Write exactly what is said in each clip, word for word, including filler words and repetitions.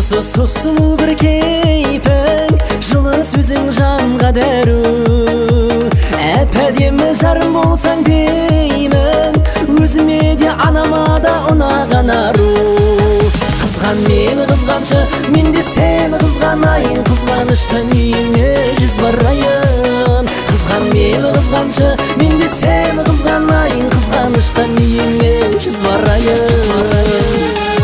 осы сұп-сұлу бір кейпің, жылы сөзің жанға дәру. Әп-әдемі жарым болсаң деймін, өзіме де анама да ұнаған ару. Қызған мені қызғаншы, мен де сені қызғанайын, қызғаныштан үйіңе жүз барайын. Қызған мені қызғаншы, мен де сені қызғанайын, қызғаныштан үйіңе жүз барайын.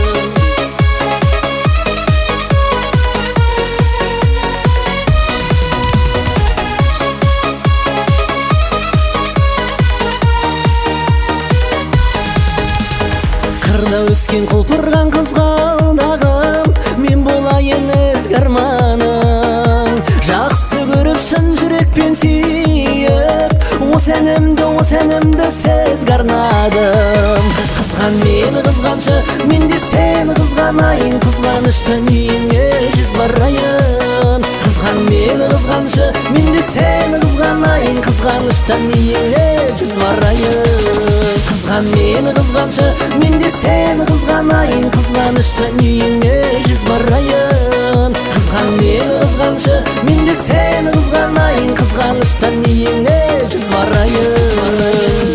Қырда өскен құлпырған қызғалдағым, мен болайын ізгі арманым. Жақсы көріп шын жүрекпен сүйіп, осы әнімді, осы әнімді сізге арнадым. Қыз қызған мені қызғаншы, мен де сені қызғанайын, қызғаныштан үйіңе жүз барайын. Қызған мені қызғаншы, мен де сені қызғанайын, қызғаныштан үйіңе жүз барайын. Қызған мені қызғаншы, мен де сені қызғанайын, қызғаныштан үйіңе жүз барайын. Қызған мені қызғаншы, мен де сені қызғанайын, қызғаныштан үйіңе жүз барайын.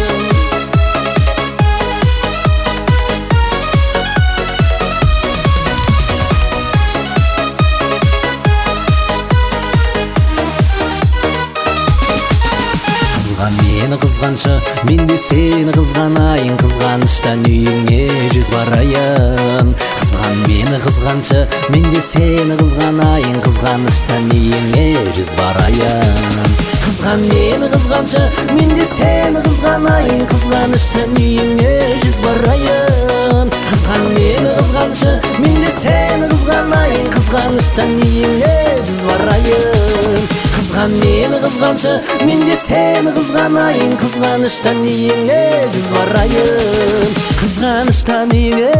Қызған мені қызғаншы, мен де сені қызғанайын, қызғаныштан үйіңе жүз барайын. Қызған мені қызғаншы, мен де сені қызғанайын, қызғаныштан үйіңе жүз барайын. Қызған мені қызғаншы, мен де сені қызғанайын, қызғаныштан үйіңе жүз барайын. Қызған мені қызғаншы, мен де сені қызғанайын, қызғаныштан үйіңе жүз барайын. Қызған мені қызғаншы, мен де сені қызғанайын, қызғаныштан үйіңе жүз барайын. Қызғаныштан үйіңе